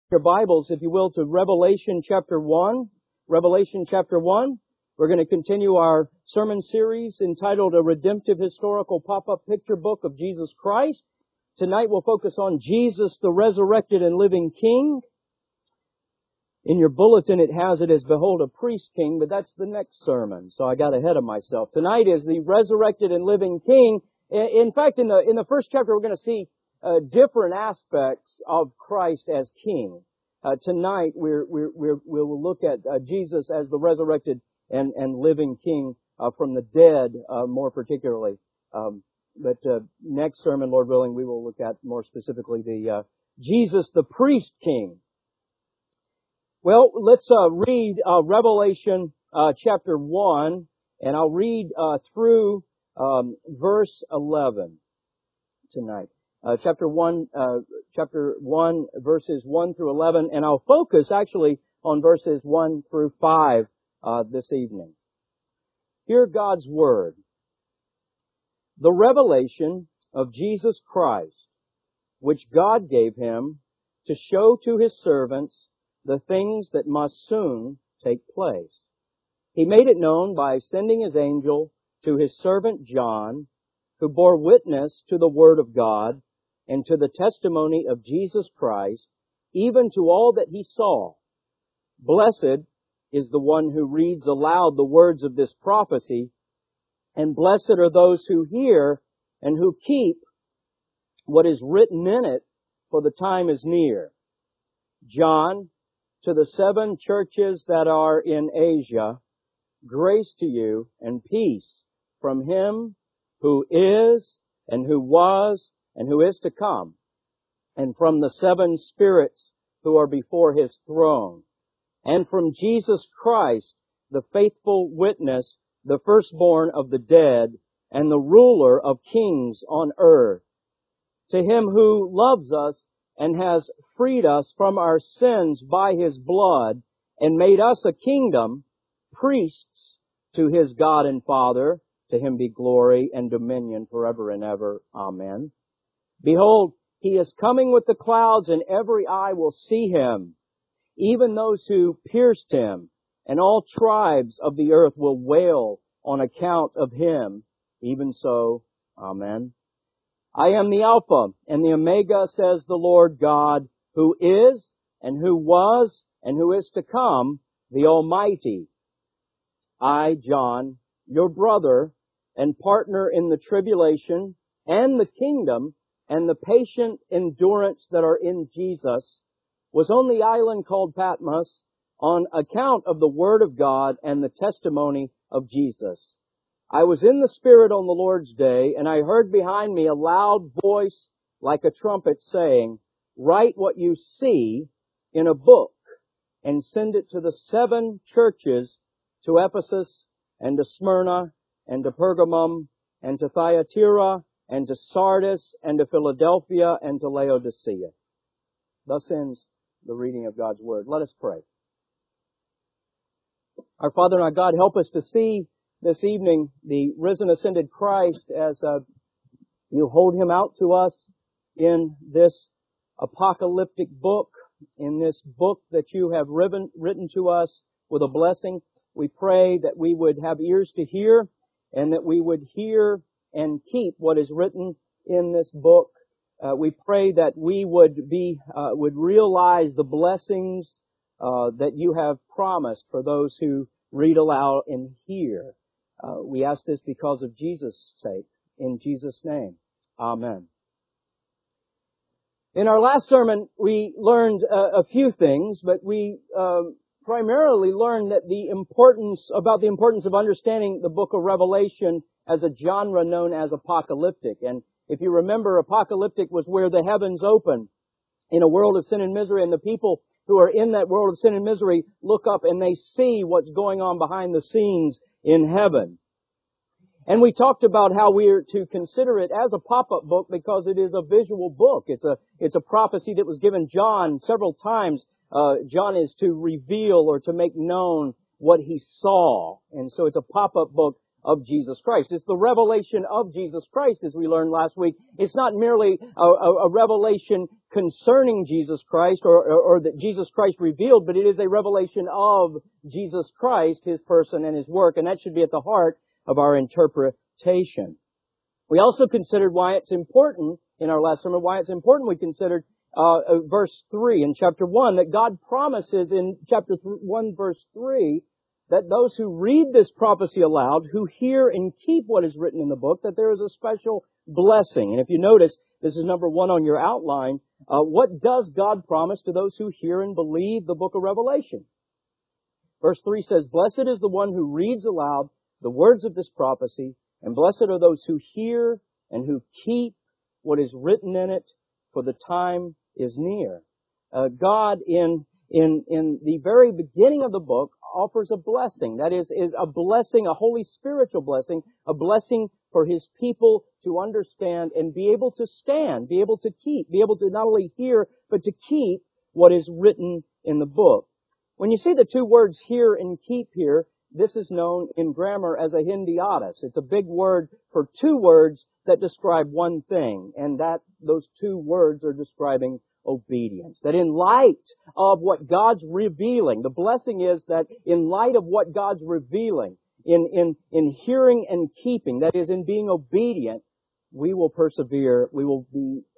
Your Bibles, if you will, to Revelation chapter 1. Revelation chapter 1. We're going to continue our sermon series entitled A Redemptive Historical Pop-Up Picture Book of Jesus Christ. Tonight we'll focus on Jesus, the Resurrected and Living King. In your bulletin it has it as Behold a Priest King, but that's the next sermon, so I got ahead of myself. Tonight is the Resurrected and Living King. In fact, in the first chapter we're going to see different aspects of Christ as King. Tonight we'll look at Jesus as the resurrected and living King from the dead, more particularly. But next sermon, Lord willing, we will look at more specifically the Jesus the Priest King. Well, let's read Revelation chapter 1, and I'll read through verse 11 tonight. Chapter 1, verses 1 through 11, and I'll focus actually on verses 1 through 5 this evening. Hear God's Word. The revelation of Jesus Christ, which God gave Him to show to His servants the things that must soon take place. He made it known by sending His angel to His servant John, who bore witness to the Word of God, and to the testimony of Jesus Christ, even to all that he saw. Blessed is the one who reads aloud the words of this prophecy, and blessed are those who hear and who keep what is written in it, for the time is near. John, to the 7 churches that are in Asia, grace to you and peace from Him who is, and who was, and who is to come, and from the 7 spirits who are before His throne, and from Jesus Christ, the faithful witness, the firstborn of the dead, and the ruler of kings on earth. To Him who loves us and has freed us from our sins by His blood, and made us a kingdom, priests to His God and Father, to Him be glory and dominion forever and ever. Amen. Behold, He is coming with the clouds, and every eye will see Him, even those who pierced Him, and all tribes of the earth will wail on account of Him. Even so, Amen. I am the Alpha and the Omega, says the Lord God, who is, and who was, and who is to come, the Almighty. I, John, your brother and partner in the tribulation and the kingdom and the patient endurance that are in Jesus, was on the island called Patmos on account of the Word of God and the testimony of Jesus. I was in the Spirit on the Lord's day, and I heard behind me a loud voice like a trumpet saying, Write what you see in a book and send it to the 7 churches, to Ephesus and to Smyrna and to Pergamum and to Thyatira and to Sardis, and to Philadelphia, and to Laodicea. Thus ends the reading of God's Word. Let us pray. Our Father and our God, help us to see this evening the risen, ascended Christ as you hold Him out to us in this apocalyptic book, in this book that you have written to us with a blessing. We pray that we would have ears to hear, and that we would hear and keep what is written in this book. We pray that we would realize the blessings that you have promised for those who read aloud and hear. We ask this because of Jesus' sake. In Jesus' name, Amen. In our last sermon, we learned a few things, but we primarily learned that the importance of understanding the book of Revelation as a genre known as apocalyptic. And if you remember, apocalyptic was where the heavens open in a world of sin and misery, and the people who are in that world of sin and misery look up and they see what's going on behind the scenes in heaven. And we talked about how we are to consider it as a pop-up book because it is a visual book. It's a prophecy that was given John several times. John is to reveal or to make known what he saw. And so it's a pop-up book of Jesus Christ. It's the revelation of Jesus Christ, as we learned last week. It's not merely a revelation concerning Jesus Christ or that Jesus Christ revealed, but it is a revelation of Jesus Christ, His person and His work, and that should be at the heart of our interpretation. We also considered why it's important, in our last sermon, why it's important. We considered verse 3 in chapter 1, that God promises in chapter 1, verse 3, that those who read this prophecy aloud, who hear and keep what is written in the book, that there is a special blessing. And if you notice, this is number 1 on your outline. What does God promise to those who hear and believe the book of Revelation? Verse 3 says, "Blessed is the one who reads aloud the words of this prophecy, and blessed are those who hear and who keep what is written in it, for the time is near." God, in the very beginning of the book, offers a blessing. That is a blessing, a holy spiritual blessing, a blessing for His people to understand and be able to stand, be able to keep, be able to not only hear, but to keep what is written in the book. When you see the two words hear and keep here, this is known in grammar as a hendiatus. It's a big word for two words that describe one thing, and that those two words are describing obedience. That in light of what God's revealing, the blessing is that in light of what God's revealing, in hearing and keeping, that is, in being obedient, we will persevere, we will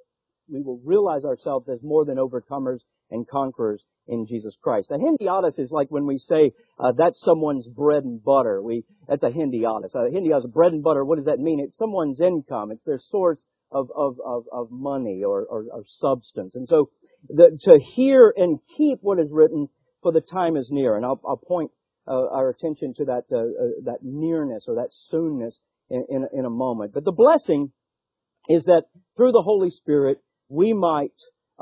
realize ourselves as more than overcomers and conquerors in Jesus Christ. A hendiatus is like when we say, that's someone's bread and butter. That's a hendiatus. A hendiatus, bread and butter, what does that mean? It's someone's income. It's their source of money or substance. And so to hear and keep what is written, for the time is near. And I'll point our attention to that nearness or that soonness in a moment. But the blessing is that through the Holy Spirit we might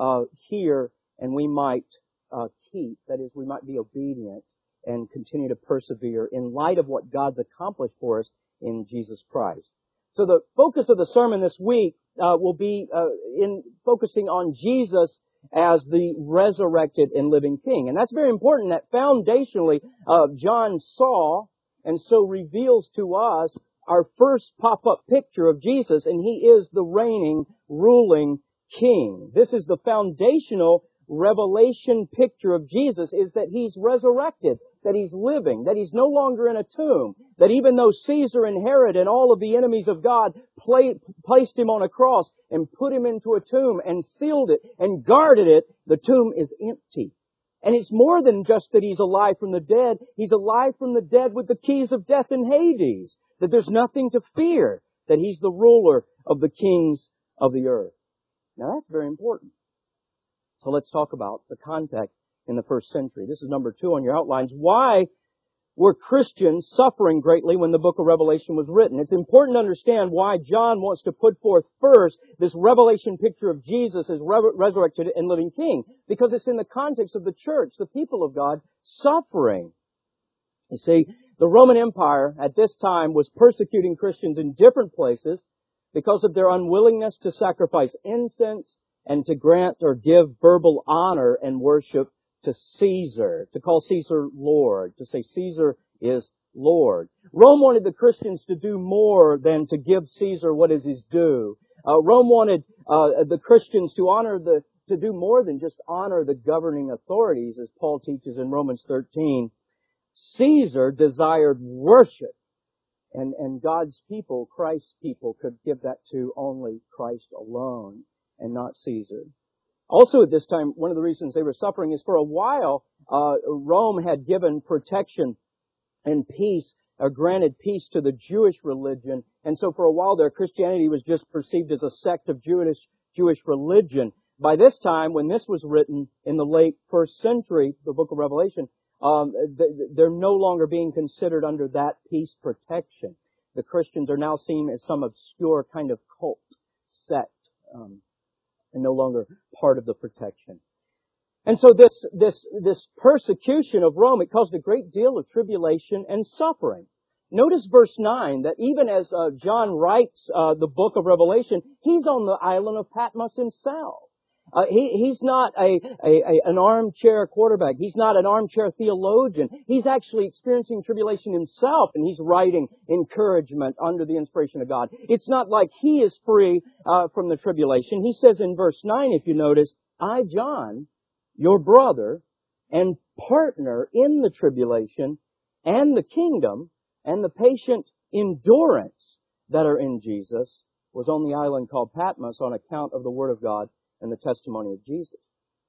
hear and we might keep. That is, we might be obedient and continue to persevere in light of what God's accomplished for us in Jesus Christ. So the focus of the sermon this week will be in focusing on Jesus as the resurrected and living King. And that's very important that foundationally John saw and so reveals to us our first pop-up picture of Jesus, and He is the reigning, ruling King. This is the foundational revelation picture of Jesus, is that He's resurrected, that He's living, that He's no longer in a tomb, that even though Caesar and Herod and all of the enemies of God placed Him on a cross and put Him into a tomb and sealed it and guarded it, the tomb is empty. And it's more than just that He's alive from the dead. He's alive from the dead with the keys of death and Hades, that there's nothing to fear, that He's the ruler of the kings of the earth. Now that's very important. So let's talk about the context in the first century. This is number 2 on your outlines. Why were Christians suffering greatly when the book of Revelation was written? It's important to understand why John wants to put forth first this revelation picture of Jesus as resurrected and living King. Because it's in the context of the church, the people of God, suffering. You see, the Roman Empire at this time was persecuting Christians in different places because of their unwillingness to sacrifice incense and to grant or give verbal honor and worship to Caesar, to call Caesar Lord, to say Caesar is Lord. Rome wanted the Christians to do more than to give Caesar what is his due. Rome wanted the Christians to do more than just honor the governing authorities, as Paul teaches in Romans 13. Caesar desired worship, and God's people, Christ's people, could give that to only Christ alone and not Caesar. Also at this time, one of the reasons they were suffering is for a while, Rome had given protection and peace, granted peace to the Jewish religion. And so for a while there, Christianity was just perceived as a sect of Jewish religion. By this time, when this was written in the late first century, the book of Revelation, they're no longer being considered under that peace protection. The Christians are now seen as some obscure kind of cult sect, and no longer part of the protection. And so this persecution of Rome, it caused a great deal of tribulation and suffering. Notice verse 9, that even as John writes the book of Revelation, he's on the island of Patmos himself. He's not an armchair quarterback. He's not an armchair theologian. He's actually experiencing tribulation himself, and he's writing encouragement under the inspiration of God. It's not like he is free from the tribulation. He says in verse 9, if you notice, I, John, your brother and partner in the tribulation and the kingdom and the patient endurance that are in Jesus, was on the island called Patmos on account of the Word of God and the testimony of Jesus.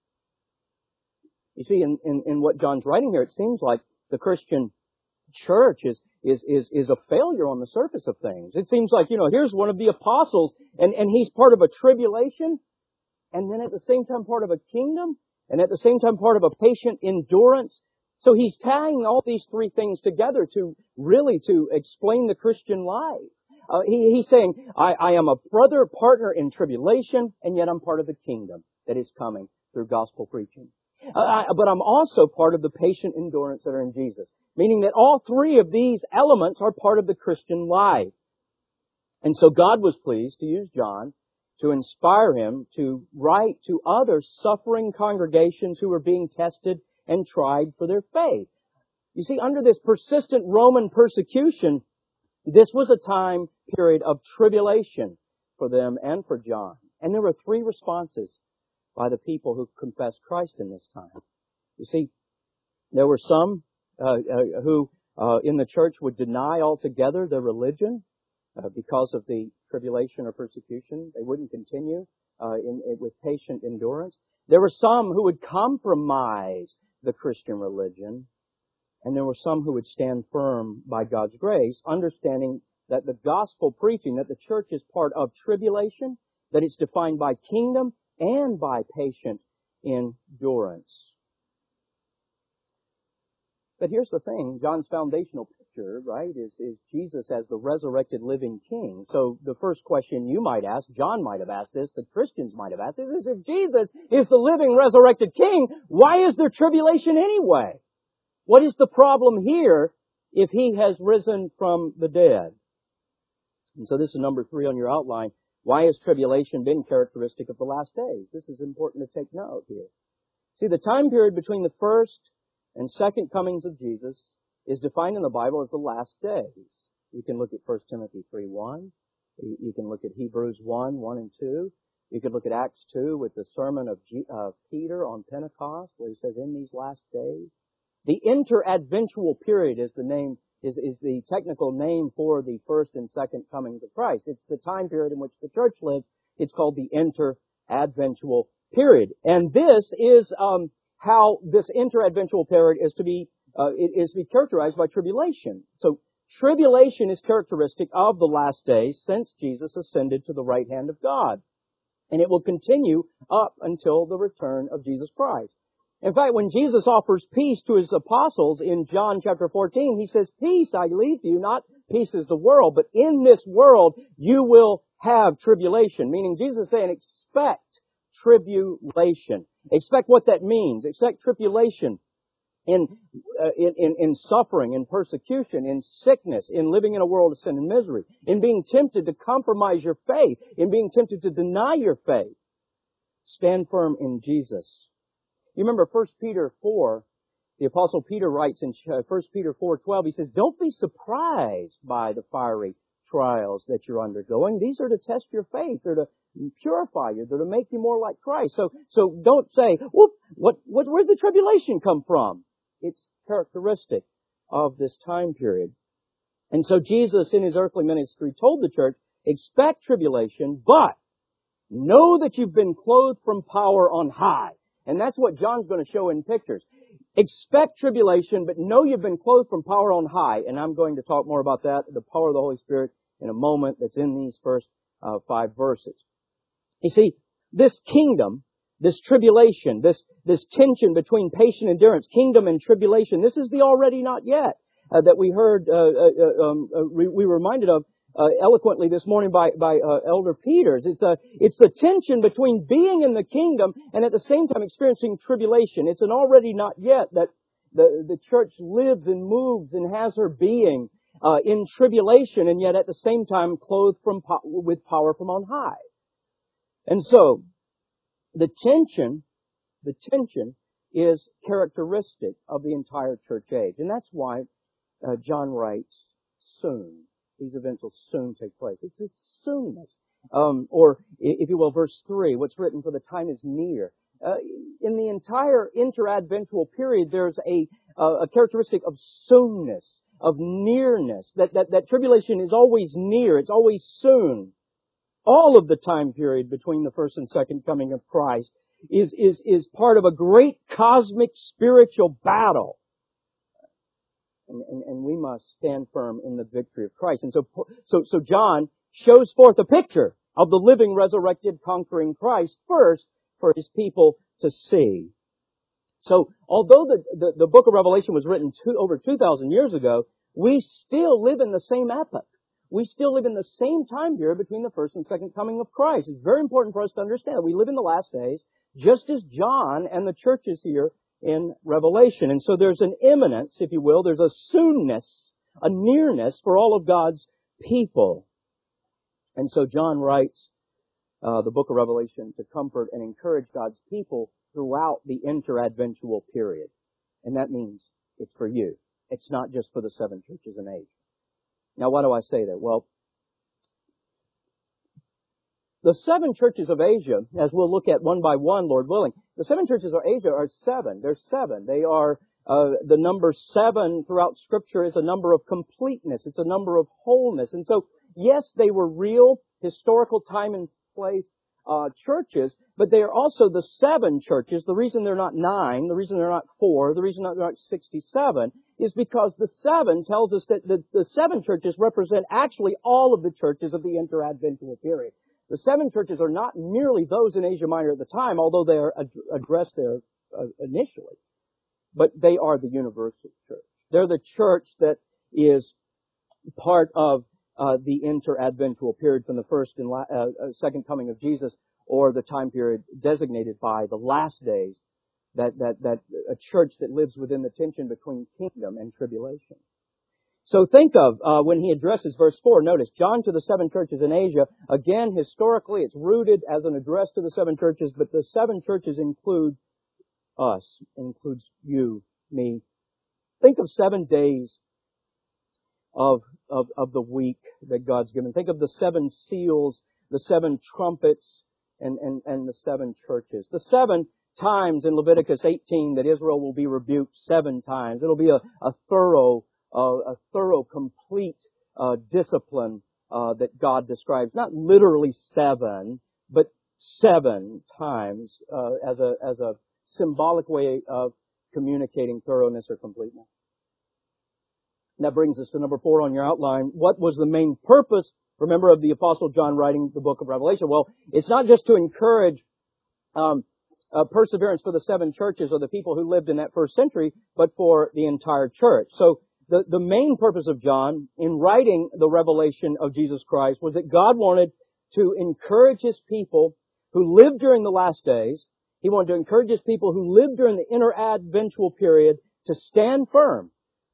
You see, in what John's writing here, it seems like the Christian church is a failure on the surface of things. It seems like, here's one of the apostles, and he's part of a tribulation, and then at the same time part of a kingdom, and at the same time part of a patient endurance. So he's tying all these three things together to explain the Christian life. He's saying, I am a brother, partner in tribulation, and yet I'm part of the kingdom that is coming through gospel preaching. But I'm also part of the patient endurance that are in Jesus. Meaning that all three of these elements are part of the Christian life. And so God was pleased to use John to inspire him to write to other suffering congregations who were being tested and tried for their faith. You see, under this persistent Roman persecution, this was a time period of tribulation for them and for John. And there were three responses by the people who confessed Christ in this time. You see, there were some who in the church would deny altogether their religion because of the tribulation or persecution. They wouldn't continue with patient endurance. There were some who would compromise the Christian religion. And there were some who would stand firm by God's grace, understanding that the gospel preaching, that the church is part of tribulation, that it's defined by kingdom and by patient endurance. But here's the thing, John's foundational picture, right, is Jesus as the resurrected living King. So the first question you might ask, John might have asked this, the Christians might have asked this, is if Jesus is the living resurrected King, why is there tribulation anyway? What is the problem here if He has risen from the dead? And so this is number 3 on your outline. Why has tribulation been characteristic of the last days? This is important to take note here. See, the time period between the first and second comings of Jesus is defined in the Bible as the last days. You can look at 1 Timothy 3:1. You can look at Hebrews 1:1 and 2. You can look at Acts 2 with the sermon of Peter on Pentecost, where he says, in these last days. The interadventual period is the technical name for the first and second comings of Christ. It's the time period in which the church lives. It's called the interadventual period. And this is how this interadventual period is to be characterized by tribulation. So tribulation is characteristic of the last days since Jesus ascended to the right hand of God. And it will continue up until the return of Jesus Christ. In fact, when Jesus offers peace to His apostles in John chapter 14, He says, peace I leave to you, not peace is the world, but in this world you will have tribulation. Meaning Jesus is saying, expect tribulation. Expect what that means. Expect tribulation in suffering, in persecution, in sickness, in living in a world of sin and misery, in being tempted to compromise your faith, in being tempted to deny your faith. Stand firm in Jesus. You remember 1 Peter 4, the Apostle Peter writes in 1 Peter 4:12, he says, don't be surprised by the fiery trials that you're undergoing. These are to test your faith. They're to purify you. They're to make you more like Christ. So don't say, whoop, where'd the tribulation come from? It's characteristic of this time period. And so Jesus in His earthly ministry told the church, expect tribulation, but know that you've been clothed from power on high. And that's what John's going to show in pictures. Expect tribulation, but know you've been clothed from power on high. And I'm going to talk more about that, the power of the Holy Spirit, in a moment that's in these first 5 verses. You see, this kingdom, this tribulation, this tension between patient endurance, kingdom and tribulation, this is the already not yet that we heard, we were reminded of eloquently this morning by Elder Peters. It's the tension between being in the kingdom and at the same time experiencing tribulation. It's an already not yet that the church lives and moves and has her being in tribulation, and yet at the same time clothed with power from on high. And so The tension is characteristic of the entire church age. And that's why John writes, soon. These events will soon take place. It's this soonness. Or, if you will, verse 3, what's written, for the time is near. In the entire interadventual period, there's a characteristic of soonness, of nearness, that tribulation is always near, it's always soon. All of the time period between the first and second coming of Christ is part of a great cosmic spiritual battle. And we must stand firm in the victory of Christ. And so John shows forth a picture of the living, resurrected, conquering Christ first for His people to see. So, although the book of Revelation was written over 2,000 years ago, we still live in the same epoch. We still live in the same time period between the first and second coming of Christ. It's very important for us to understand. We live in the last days, just as John and the churches here in Revelation. And so there's an imminence, if you will. There's a soonness, a nearness for all of God's people. And so John writes the book of Revelation to comfort and encourage God's people throughout the interadventual period. And that means it's for you. It's not just for the seven churches in Asia. Now, why do I say that? Well, the seven churches of Asia, as we'll look at one by one, Lord willing, the seven churches of Asia are seven. They're seven. They are, the number seven throughout Scripture is a number of completeness. It's a number of wholeness. And so, yes, they were real, historical time and place churches, but they are also the seven churches. The reason they're not 9, the reason they're not 4, the reason they're not 67 is because the 7 tells us that the 7 churches represent actually all of the churches of the interadventual period. The 7 churches are not merely those in Asia Minor at the time, although they are addressed there initially, but they are the universal church. They're the church that is part of the interadventual period from the first and second coming of Jesus, or the time period designated by the last days, that a church that lives within the tension between kingdom and tribulation. So think of, when he addresses verse 4, notice, John to the 7 churches in Asia, again, historically, it's rooted as an address to the 7 churches, but the 7 churches include us, includes you, me. Think of 7 days of the week that God's given. Think of the 7 seals, the 7 trumpets, and the 7 churches. The 7 times in Leviticus 18 that Israel will be rebuked 7 times. It'll be a thorough, complete discipline that God describes. Not literally 7, but 7 times as a symbolic way of communicating thoroughness or completeness. And that brings us to number 4 on your outline. What was the main purpose, remember, of the Apostle John writing the book of Revelation? Well, it's not just to encourage perseverance for the 7 churches or the people who lived in that first century, but for the entire church. So the main purpose of John in writing the revelation of Jesus Christ was that God wanted to encourage His people who lived during the last days. He wanted to encourage His people who lived during the interadventual period to stand firm,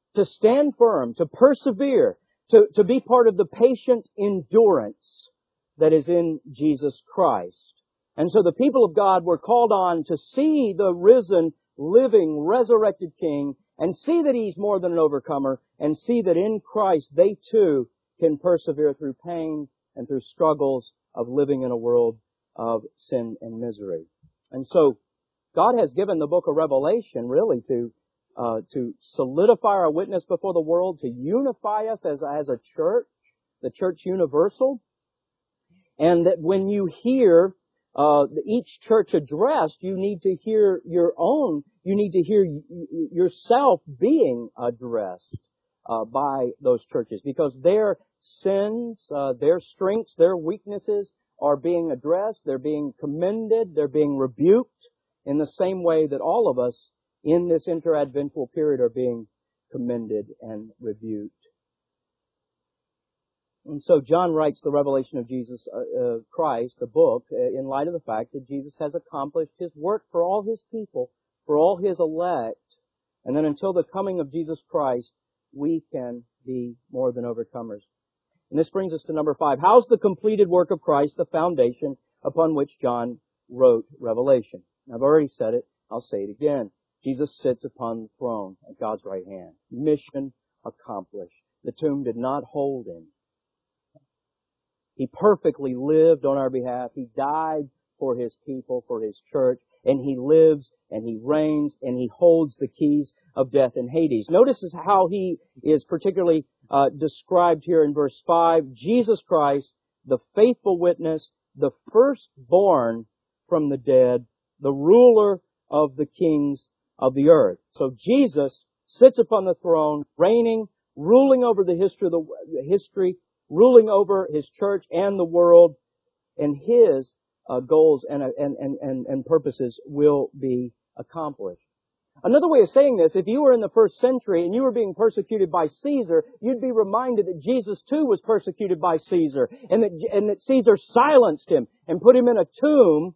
to persevere, to be part of the patient endurance that is in Jesus Christ. And so the people of God were called on to see the risen, living, resurrected King and see that He's more than an overcomer and see that in Christ they too can persevere through pain and through struggles of living in a world of sin and misery. And so God has given the book of Revelation really to solidify our witness before the world, to unify us as a church, the church universal. And that when you hear each church addressed, you need to hear your own, you need to hear yourself being addressed by those churches, because their sins, their strengths, their weaknesses are being addressed, they're being commended, they're being rebuked in the same way that all of us in this interadventual period are being commended and rebuked. And so John writes the revelation of Jesus Christ, the book, in light of the fact that Jesus has accomplished His work for all His people, for all His elect. And then until the coming of Jesus Christ, we can be more than overcomers. And this brings us to number 5. How's the completed work of Christ the foundation upon which John wrote Revelation. I've already said it. I'll say it again. Jesus sits upon the throne at God's right hand. Mission accomplished. The tomb did not hold Him. He perfectly lived on our behalf. He died for His people, for His church, and He lives and He reigns and He holds the keys of death and Hades. Notice how He is particularly described here in verse 5. Jesus Christ, the faithful witness, the firstborn from the dead, the ruler of the kings of the earth. So Jesus sits upon the throne, reigning, ruling over the history, ruling over His church and the world, and His goals and purposes will be accomplished. Another way of saying this, if you were in the first century and you were being persecuted by Caesar, you'd be reminded that Jesus too was persecuted by Caesar, and that Caesar silenced him and put him in a tomb.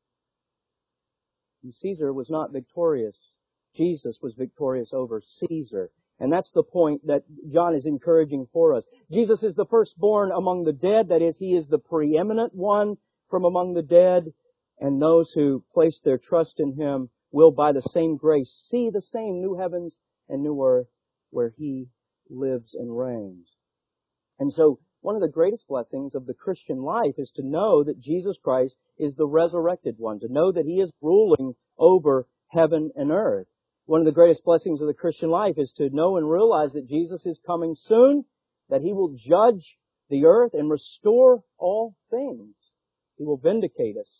And Caesar was not victorious. Jesus was victorious over Caesar. And that's the point that John is encouraging for us. Jesus is the firstborn among the dead. That is, He is the preeminent one from among the dead. And those who place their trust in Him will, by the same grace, see the same new heavens and new earth where He lives and reigns. And so, one of the greatest blessings of the Christian life is to know that Jesus Christ is the resurrected one, to know that He is ruling over heaven and earth. One of the greatest blessings of the Christian life is to know and realize that Jesus is coming soon, that He will judge the earth and restore all things. He will vindicate us.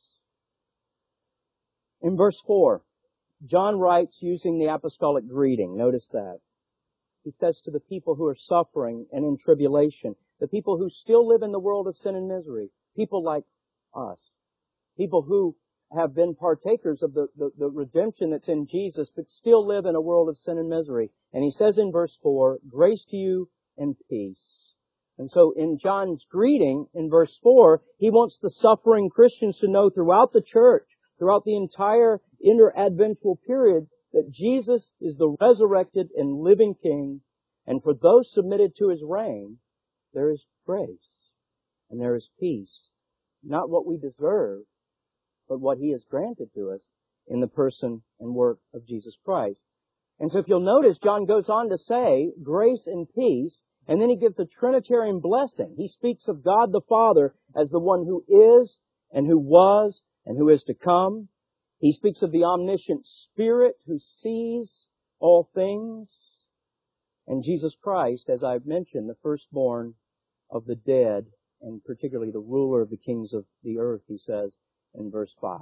In verse 4, John writes using the apostolic greeting. Notice that. He says to the people who are suffering and in tribulation, the people who still live in the world of sin and misery, people like us, people who have been partakers of the redemption that's in Jesus, but still live in a world of sin and misery. And he says in verse 4, grace to you and peace. And so in John's greeting, in verse 4, he wants the suffering Christians to know throughout the church, throughout the entire interadventual period, that Jesus is the resurrected and living King. And for those submitted to His reign, there is grace and there is peace. Not what we deserve, but what He has granted to us in the person and work of Jesus Christ. And so if you'll notice, John goes on to say grace and peace, and then he gives a Trinitarian blessing. He speaks of God the Father as the one who is and who was and who is to come. He speaks of the omniscient Spirit who sees all things. And Jesus Christ, as I've mentioned, the firstborn of the dead, and particularly the ruler of the kings of the earth, he says in verse 5.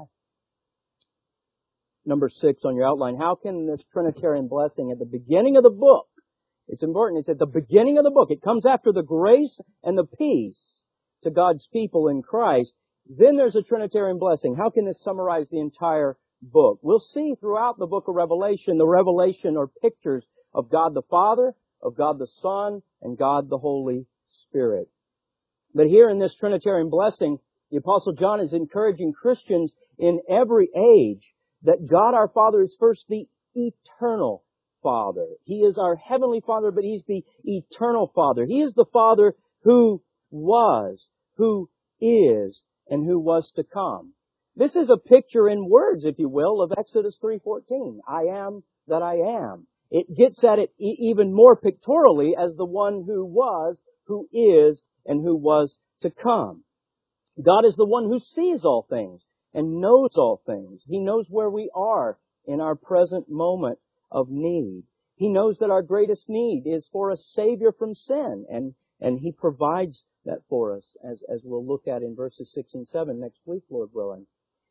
Number 6 on your outline, how can this Trinitarian blessing at the beginning of the book, it's important, it's at the beginning of the book, it comes after the grace and the peace to God's people in Christ. Then there's a Trinitarian blessing. How can this summarize the entire book? We'll see throughout the book of Revelation, the revelation or pictures of God the Father, of God the Son, and God the Holy Spirit. But here in this Trinitarian blessing, the Apostle John is encouraging Christians in every age that God our Father is first the eternal Father. He is our heavenly Father, but He's the eternal Father. He is the Father who was, who is, and who was to come. This is a picture in words, if you will, of Exodus 3:14. I am that I am. It gets at it even more pictorially as the one who was, who is, and who was to come. God is the one who sees all things and knows all things. He knows where we are in our present moment of need. He knows that our greatest need is for a Savior from sin, and He provides that for us, as we'll look at in verses 6 and 7 next week, Lord willing.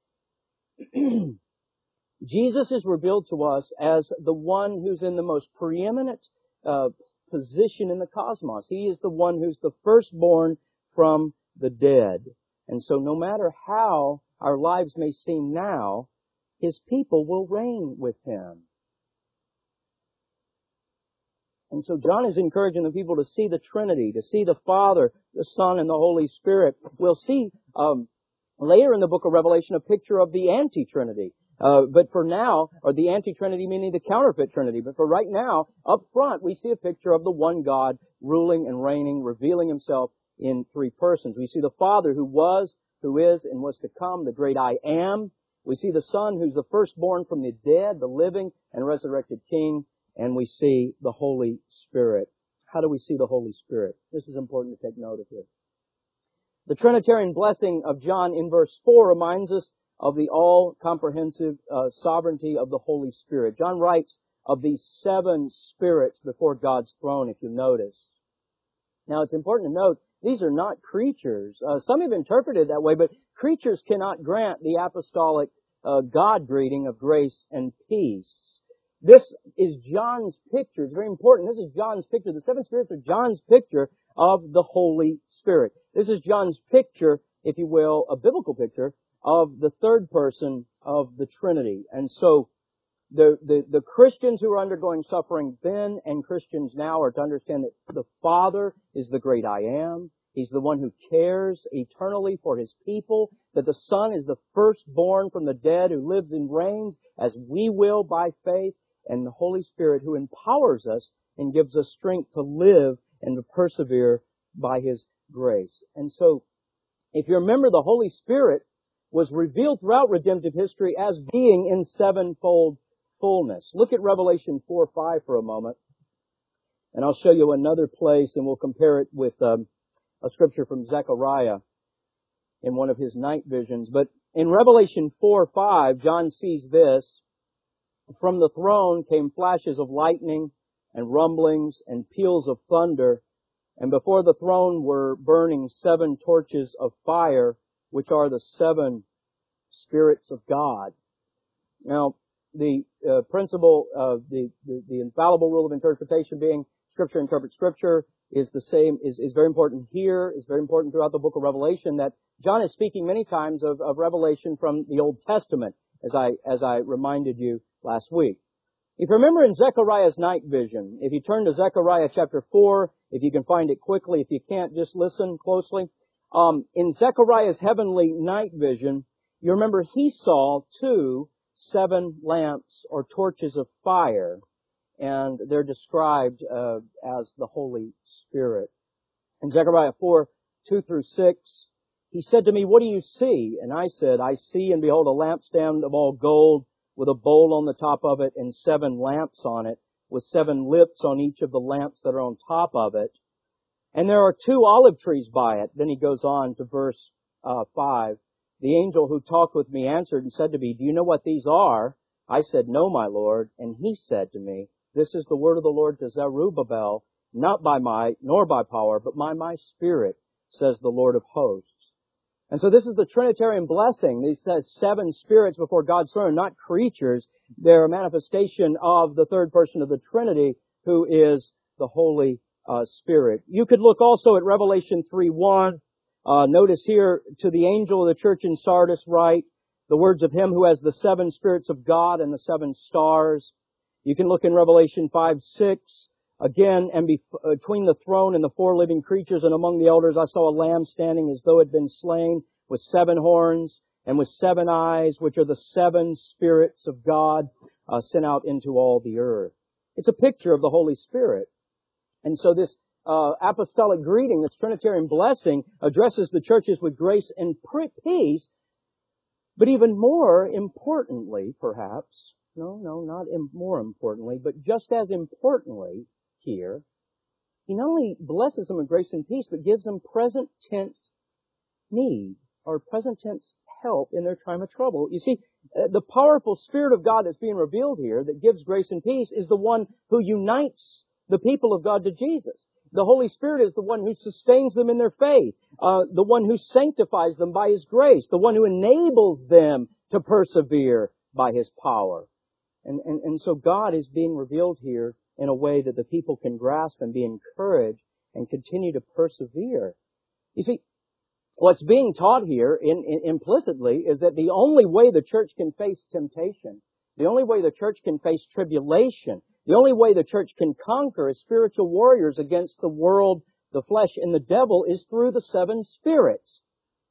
Jesus is revealed to us as the one who's in the most preeminent position in the cosmos. He is the one who's the firstborn from the dead. And so no matter how our lives may seem now, His people will reign with Him. And so John is encouraging the people to see the Trinity, to see the Father, the Son, and the Holy Spirit. We'll see later in the book of Revelation a picture of the anti-Trinity. But for now, or the anti-Trinity meaning the counterfeit Trinity, but for right now, up front, we see a picture of the one God ruling and reigning, revealing Himself in three persons. We see the Father who was, who is and was to come, the great I Am. We see the Son, who's the firstborn from the dead, the living and resurrected King. And we see the Holy Spirit. How do we see the Holy Spirit? This is important to take note of here. The Trinitarian blessing of John in verse 4 reminds us of the all-comprehensive sovereignty of the Holy Spirit. John writes of these 7 spirits before God's throne, if you notice. Now, it's important to note, these are not creatures. Some have interpreted it that way, but creatures cannot grant the apostolic God greeting of grace and peace. This is John's picture. It's very important. This is John's picture. The 7 spirits are John's picture of the Holy Spirit. This is John's picture, if you will, a biblical picture of the third person of the Trinity. And so the Christians who are undergoing suffering then and Christians now are to understand that the Father is the great I Am. He's the one who cares eternally for His people. That the Son is the firstborn from the dead who lives and reigns as we will by faith. And the Holy Spirit who empowers us and gives us strength to live and to persevere by His grace. And so, if you remember, the Holy Spirit was revealed throughout redemptive history as being in 7-fold fullness. Look at Revelation 4:5 for a moment. And I'll show you another place and we'll compare it with a scripture from Zechariah in one of his night visions. But in Revelation 4:5, John sees this. From the throne came flashes of lightning and rumblings and peals of thunder. And before the throne were burning 7 torches of fire, which are the 7 spirits of God. Now, the principle of the infallible rule of interpretation being Scripture interprets Scripture is the same, is very important here, is very important throughout the book of Revelation, that John is speaking many times of Revelation from the Old Testament, as I reminded you last week. If you remember in Zechariah's night vision, if you turn to Zechariah chapter 4, if you can find it quickly, if you can't, just listen closely. In Zechariah's heavenly night vision, you remember he saw 2 7 lamps or torches of fire, and they're described as the Holy Spirit. In Zechariah 4:2-6, he said to me, "What do you see?" And I said, "I see and behold a lampstand of all gold, with a bowl on the top of it and 7 lamps on it, with 7 lips on each of the lamps that are on top of it. And there are 2 olive trees by it." Then he goes on to verse 5. "The angel who talked with me answered and said to me, 'Do you know what these are?' I said, 'No, my Lord.' And he said to me, 'This is the word of the Lord to Zerubbabel, not by might nor by power, but by my Spirit, says the Lord of hosts.'" And so this is the Trinitarian blessing. These says 7 spirits before God's throne, not creatures. They're a manifestation of the third person of the Trinity, who is the Holy Spirit. You could look also at Revelation 3:1. Notice here, "To the angel of the church in Sardis write, the words of Him who has the 7 spirits of God and the 7 stars." You can look in Revelation 5:6. "Again, and between the throne and the 4 living creatures and among the elders, I saw a lamb standing as though it had been slain, with 7 horns and with 7 eyes, which are the 7 spirits of God sent out into all the earth." It's a picture of the Holy Spirit. And so this apostolic greeting, this Trinitarian blessing, addresses the churches with grace and peace, but even more importantly, perhaps, not more importantly, but just as importantly here, He not only blesses them with grace and peace, but gives them present tense need, or present tense help in their time of trouble. You see, the powerful Spirit of God that's being revealed here, that gives grace and peace, is the one who unites the people of God to Jesus. The Holy Spirit is the one who sustains them in their faith, the one who sanctifies them by His grace, the one who enables them to persevere by His power. And so God is being revealed here in a way that the people can grasp and be encouraged and continue to persevere. You see, what's being taught here implicitly is that the only way the church can face temptation, the only way the church can face tribulation, the only way the church can conquer as spiritual warriors against the world, the flesh, and the devil is through the 7 spirits,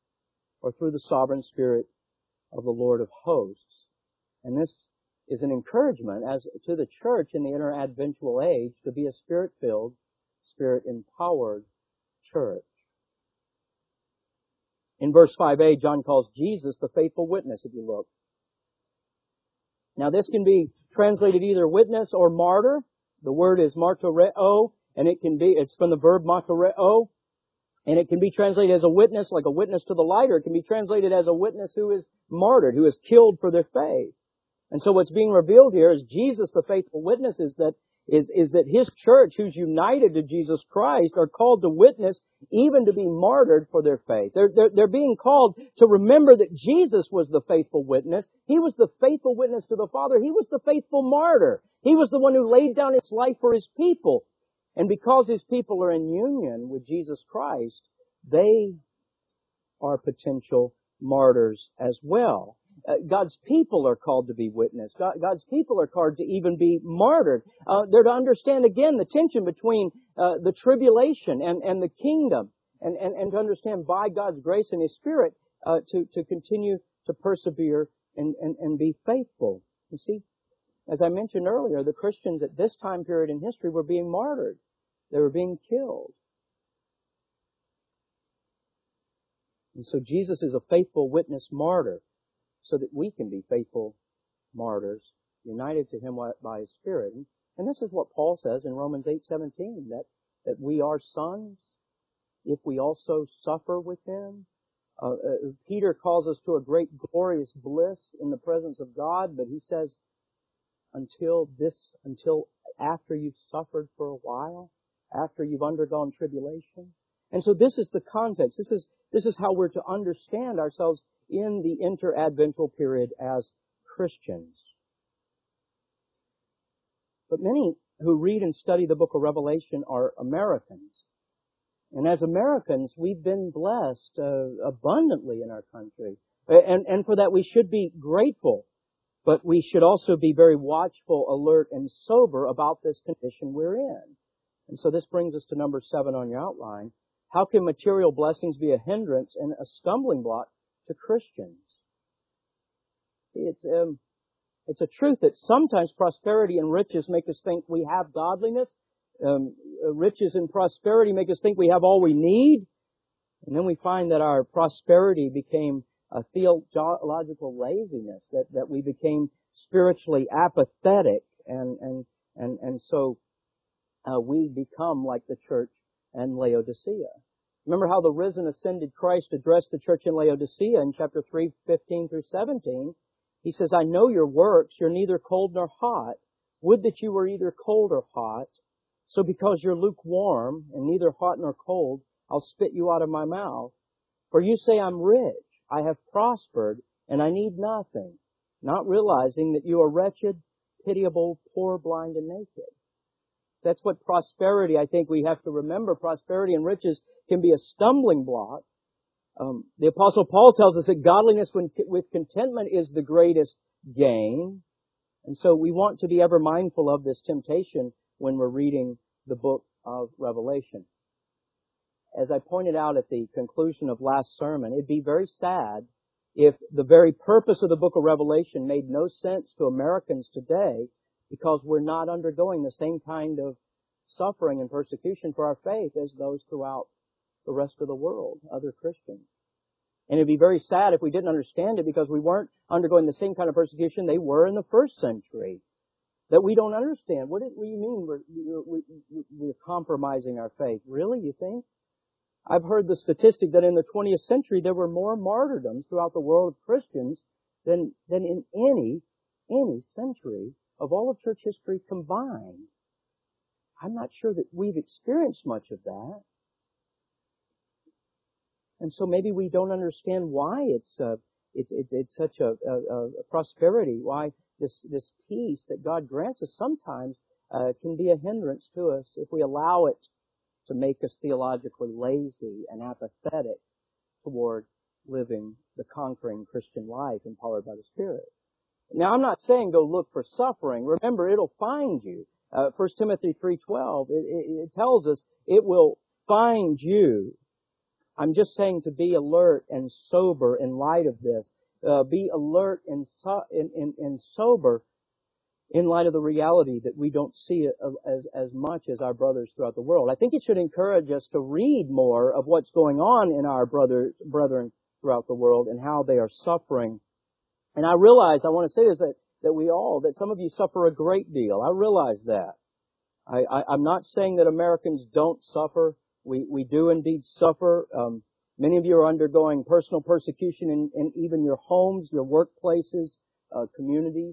or through the sovereign Spirit of the Lord of hosts. And this is an encouragement as to the church in the interadventual age to be a Spirit-filled, Spirit-empowered church. In verse 5a, John calls Jesus the faithful witness, if you look. Now this can be translated either witness or martyr. The word is martyreo, and it's from the verb martyreo, and it can be translated as a witness, like a witness to the light, or it can be translated as a witness who is martyred, who is killed for their faith. And so what's being revealed here is Jesus, the faithful witness, is that His church, who's united to Jesus Christ, are called to witness, even to be martyred for their faith. They're being called to remember that Jesus was the faithful witness. He was the faithful witness to the Father. He was the faithful martyr. He was the one who laid down His life for His people. And because His people are in union with Jesus Christ, they are potential martyrs as well. God's people are called to be witness. God's people are called to even be martyred. They're to understand again the tension between the tribulation and the kingdom, and to understand by God's grace and His Spirit to continue to persevere and be faithful. You see, as I mentioned earlier, the Christians at this time period in history were being martyred. They were being killed. And so Jesus is a faithful witness martyr, so that we can be faithful martyrs, united to Him by His Spirit. And this is what Paul says in Romans 8:17, that we are sons if we also suffer with Him. Peter calls us to a great glorious bliss in the presence of God, but he says, until after you've suffered for a while, after you've undergone tribulation. And so this is the context. This is how we're to understand ourselves in the interadvental period as Christians. But many who read and study the book of Revelation are Americans. And as Americans, we've been blessed abundantly in our country. And for that we should be grateful. But we should also be very watchful, alert, and sober about this condition we're in. And so this brings us to number 7 on your outline. How can material blessings be a hindrance and a stumbling block to Christians? See, it's a truth that sometimes prosperity and riches make us think we have godliness. Riches and prosperity make us think we have all we need. And then we find that our prosperity became a theological laziness, that we became spiritually apathetic, and so we become like the church in Laodicea. Remember how the risen, ascended Christ addressed the church in Laodicea in chapter 3:15 through 17. He says, I know your works, you're neither cold nor hot. Would that you were either cold or hot. So because you're lukewarm and neither hot nor cold, I'll spit you out of my mouth. For you say, I'm rich, I have prospered, and I need nothing, not realizing that you are wretched, pitiable, poor, blind, and naked. That's what prosperity, I think we have to remember. Prosperity and riches can be a stumbling block. The Apostle Paul tells us that godliness with contentment is the greatest gain. And so we want to be ever mindful of this temptation when we're reading the book of Revelation. As I pointed out at the conclusion of last sermon, it'd be very sad if the very purpose of the book of Revelation made no sense to Americans today, because we're not undergoing the same kind of suffering and persecution for our faith as those throughout the rest of the world, other Christians. And it'd be very sad if we didn't understand it because we weren't undergoing the same kind of persecution they were in the first century. That we don't understand. What do you mean we're compromising our faith? Really, you think? I've heard the statistic that in the 20th century there were more martyrdoms throughout the world of Christians than in any century of all of church history combined. I'm not sure that we've experienced much of that. And so maybe we don't understand why it's such a prosperity, why this peace that God grants us sometimes can be a hindrance to us if we allow it to make us theologically lazy and apathetic toward living the conquering Christian life empowered by the Spirit. Now, I'm not saying go look for suffering. Remember, it'll find you. 1 Timothy 3:12, it tells us it will find you. I'm just saying to be alert and sober in light of this. Be alert and sober in light of the reality that we don't see it as much as our brothers throughout the world. I think it should encourage us to read more of what's going on in our brethren throughout the world and how they are suffering. And I realize, I want to say this, that some of you suffer a great deal. I realize that. I'm not saying that Americans don't suffer. We do indeed suffer. Many of you are undergoing personal persecution in even your homes, your workplaces, communities.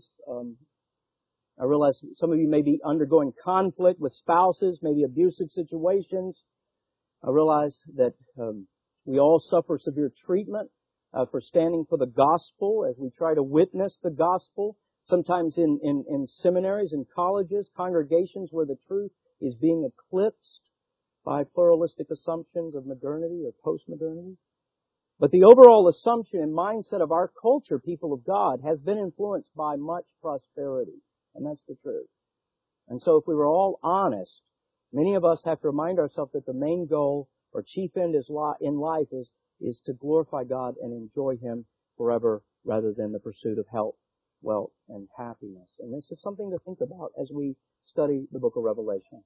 I realize some of you may be undergoing conflict with spouses, maybe abusive situations. I realize that we all suffer severe treatment for standing for the gospel as we try to witness the gospel. Sometimes in seminaries and colleges, congregations where the truth is being eclipsed by pluralistic assumptions of modernity or postmodernity. But the overall assumption and mindset of our culture, people of God, has been influenced by much prosperity. And that's the truth. And so if we were all honest, many of us have to remind ourselves that the main goal or chief end in life is to glorify God and enjoy Him forever rather than the pursuit of health, wealth, and happiness. And this is something to think about as we study the book of Revelation.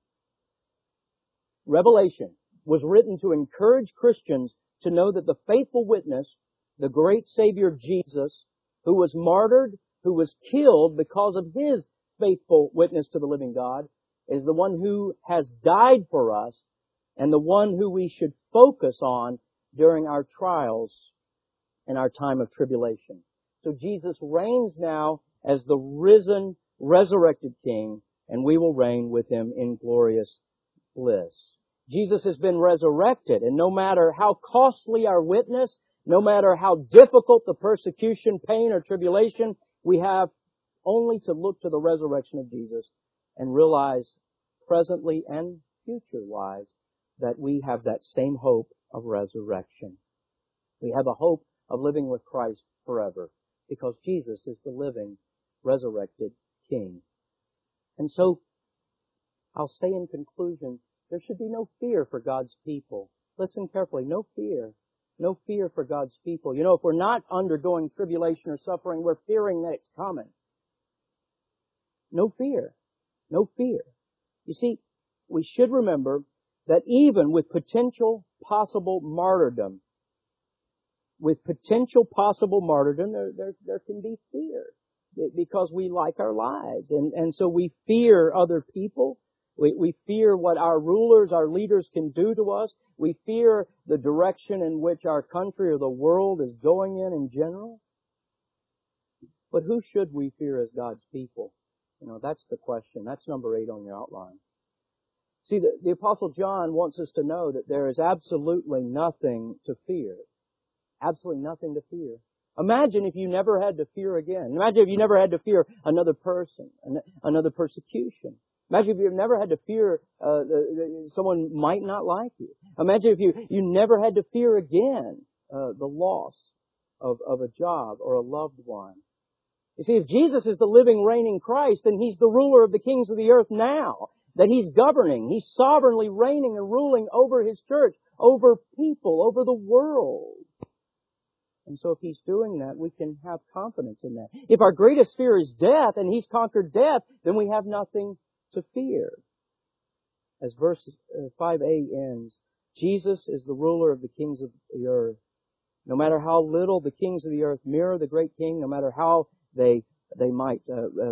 Revelation was written to encourage Christians to know that the faithful witness, the great Savior Jesus, who was martyred, who was killed because of His faithful witness to the living God, is the one who has died for us and the one who we should focus on during our trials and our time of tribulation. So Jesus reigns now as the risen, resurrected King, and we will reign with Him in glorious bliss. Jesus has been resurrected, and no matter how costly our witness, no matter how difficult the persecution, pain, or tribulation, we have only to look to the resurrection of Jesus and realize presently and future-wise that we have that same hope of resurrection. We have a hope of living with Christ forever because Jesus is the living, resurrected King. And so, I'll say in conclusion, there should be no fear for God's people. Listen carefully, no fear. No fear for God's people. You know, if we're not undergoing tribulation or suffering, we're fearing that it's coming. No fear. No fear. You see, we should remember that even with potential possible martyrdom, there can be fear because we like our lives. And so we fear other people. We fear what our rulers, our leaders can do to us. We fear the direction in which our country or the world is going in general. But who should we fear as God's people? You know, that's the question. That's number 8 on your outline. See, the Apostle John wants us to know that there is absolutely nothing to fear. Absolutely nothing to fear. Imagine if you never had to fear again. Imagine if you never had to fear another person, another persecution. Imagine if you never had to fear someone might not like you. Imagine if you never had to fear again the loss of a job or a loved one. You see, if Jesus is the living, reigning Christ, then He's the ruler of the kings of the earth now. That He's governing. He's sovereignly reigning and ruling over His church, over people, over the world. And so if He's doing that, we can have confidence in that. If our greatest fear is death and He's conquered death, then we have nothing to fear. As verse 5a ends, Jesus is the ruler of the kings of the earth. No matter how little the kings of the earth mirror the great King, no matter how they might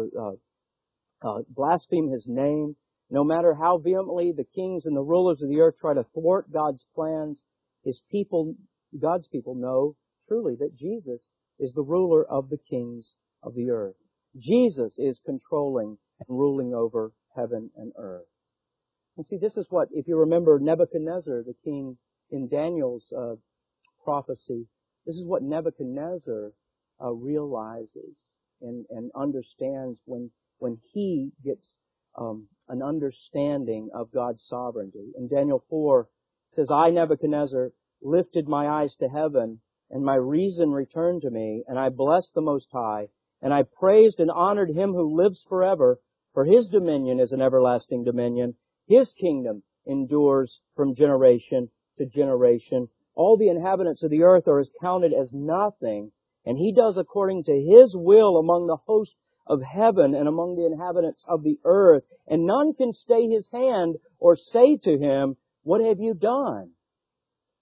blaspheme His name, no matter how vehemently the kings and the rulers of the earth try to thwart God's plans, God's people know truly that Jesus is the ruler of the kings of the earth. Jesus is controlling and ruling over heaven and earth. And see, this is what, if you remember Nebuchadnezzar, the king in Daniel's prophecy, this is what Nebuchadnezzar realizes and understands when he gets an understanding of God's sovereignty. In Daniel 4, it says, I, Nebuchadnezzar, lifted my eyes to heaven, and my reason returned to me, and I blessed the Most High, and I praised and honored Him who lives forever, for His dominion is an everlasting dominion. His kingdom endures from generation to generation. All the inhabitants of the earth are counted as nothing, and He does according to His will among the hosts of heaven and among the inhabitants of the earth. And none can stay His hand or say to Him, what have you done?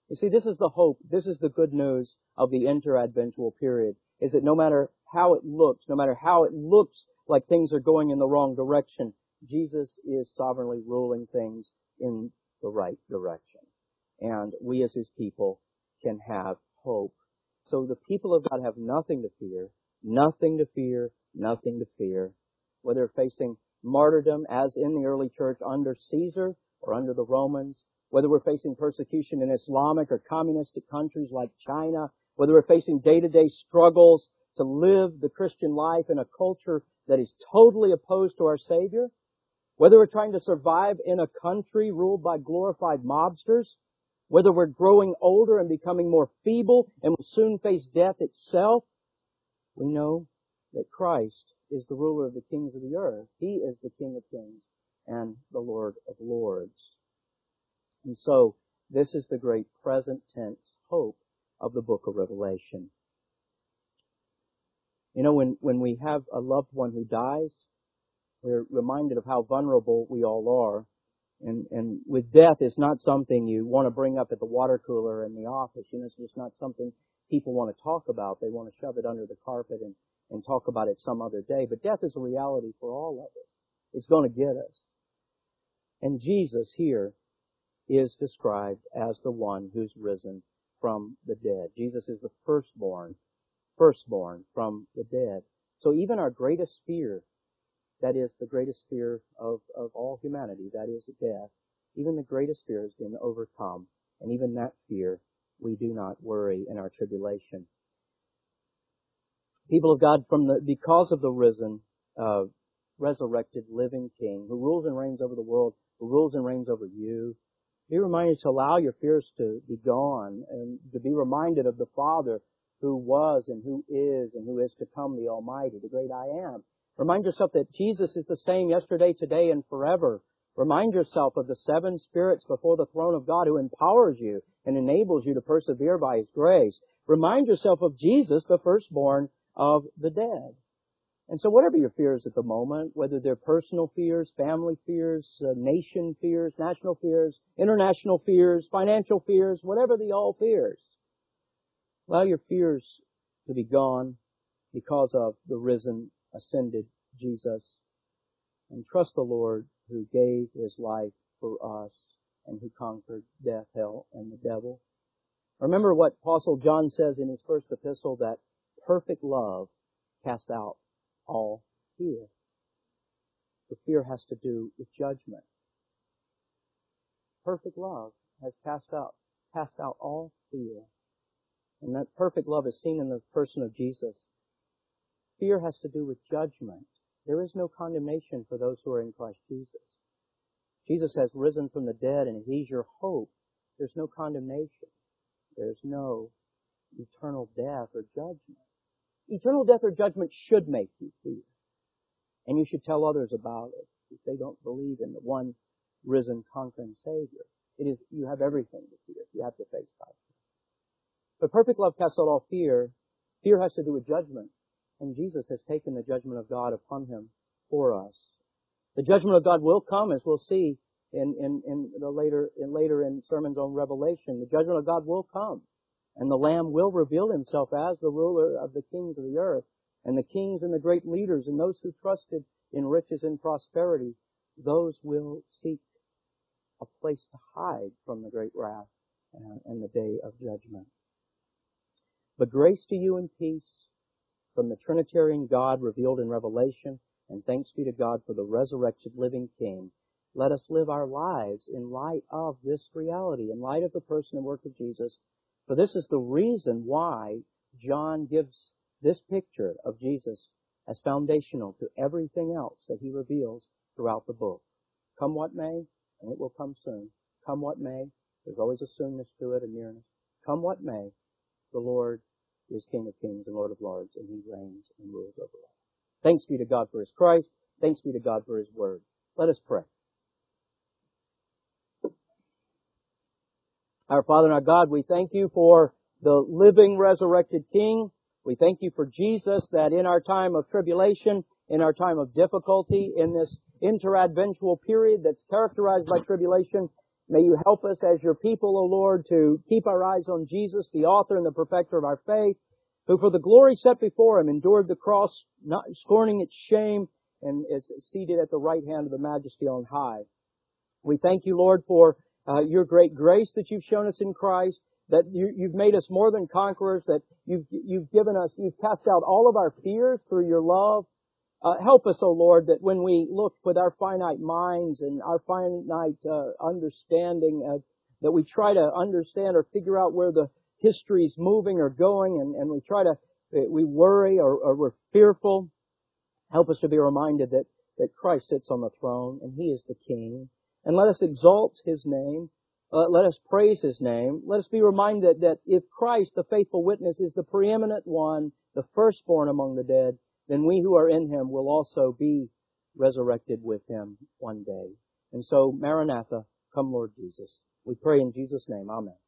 You see, this is the hope, this is the good news of the interadventual period, is that no matter how it looks like things are going in the wrong direction, Jesus is sovereignly ruling things in the right direction. And we as His people can have hope. So the people of God have nothing to fear, nothing to fear, nothing to fear. Whether facing martyrdom as in the early church under Caesar or under the Romans, whether we're facing persecution in Islamic or communistic countries like China, whether we're facing day-to-day struggles to live the Christian life in a culture that is totally opposed to our Savior, whether we're trying to survive in a country ruled by glorified mobsters, whether we're growing older and becoming more feeble and will soon face death itself, we know that Christ is the ruler of the kings of the earth. He is the King of kings and the Lord of lords. And so, this is the great present tense hope of the book of Revelation. You know, when we have a loved one who dies, we're reminded of how vulnerable we all are. And with death, it's not something you want to bring up at the water cooler in the office. You know, it's just not something people want to talk about. They want to shove it under the carpet and talk about it some other day. But death is a reality for all of us. It's going to get us. And Jesus here is described as the one who's risen from the dead. Jesus is the firstborn from the dead. So even our greatest fear, that is the greatest fear of all humanity, that is death, even the greatest fear has been overcome. And even that fear, we do not worry in our tribulation. People of God, because of the risen, resurrected, living King, who rules and reigns over the world, who rules and reigns over you, be reminded to allow your fears to be gone and to be reminded of the Father who was and who is to come, the Almighty, the great I Am. Remind yourself that Jesus is the same yesterday, today, and forever. Remind yourself of the seven spirits before the throne of God who empowers you and enables you to persevere by His grace. Remind yourself of Jesus, the firstborn of the dead. And so whatever your fears at the moment, whether they're personal fears, family fears, nation fears, national fears, international fears, financial fears, whatever the all fears, allow your fears to be gone because of the risen, ascended Jesus. And trust the Lord who gave His life for us and who conquered death, hell, and the devil. Remember what Apostle John says in his first epistle, that perfect love casts out all fear. The fear has to do with judgment. Perfect love has cast out all fear. And that perfect love is seen in the person of Jesus. Fear has to do with judgment. There is no condemnation for those who are in Christ Jesus. Jesus has risen from the dead, and if He's your hope, there's no condemnation. There's no eternal death or judgment. Eternal death or judgment should make you fear. And you should tell others about it if they don't believe in the one risen, conquering Savior. You have everything to fear. You have to face God. But perfect love casts out all fear. Fear has to do with judgment. And Jesus has taken the judgment of God upon Him for us. The judgment of God will come, as we'll see later in sermons on Revelation. The judgment of God will come. And the Lamb will reveal Himself as the ruler of the kings of the earth. And the kings and the great leaders and those who trusted in riches and prosperity, those will seek a place to hide from the great wrath and the day of judgment. But grace to you and peace from the Trinitarian God revealed in Revelation, and thanks be to God for the resurrected living King. Let us live our lives in light of this reality, in light of the person and work of Jesus. For this is the reason why John gives this picture of Jesus as foundational to everything else that he reveals throughout the book. Come what may, and it will come soon. Come what may, there's always a soonness to it, a nearness. Come what may, the Lord is King of kings and Lord of lords, and He reigns and rules over all. Thanks be to God for His Christ. Thanks be to God for His Word. Let us pray. Our Father and our God, we thank You for the living, resurrected King. We thank You for Jesus, that in our time of tribulation, in our time of difficulty, in this interadventual period that's characterized by tribulation, May You help us as Your people, O Lord, to keep our eyes on Jesus, the author and the perfecter of our faith, who for the glory set before Him endured the cross, not scorning its shame, and is seated at the right hand of the Majesty on high. We thank You, Lord, for Your great grace that You've shown us in Christ, that You've made us more than conquerors, that You've cast out all of our fears through Your love. Help us, O Lord, that when we look with our finite minds and our finite understanding, that we try to understand or figure out where the history's moving or going, and we worry or we're fearful. Help us to be reminded that Christ sits on the throne and He is the King. And let us exalt His name. Let us praise His name. Let us be reminded that if Christ, the faithful witness, is the preeminent one, the firstborn among the dead, then we who are in Him will also be resurrected with Him one day. And so, Maranatha, come Lord Jesus. We pray in Jesus' name. Amen.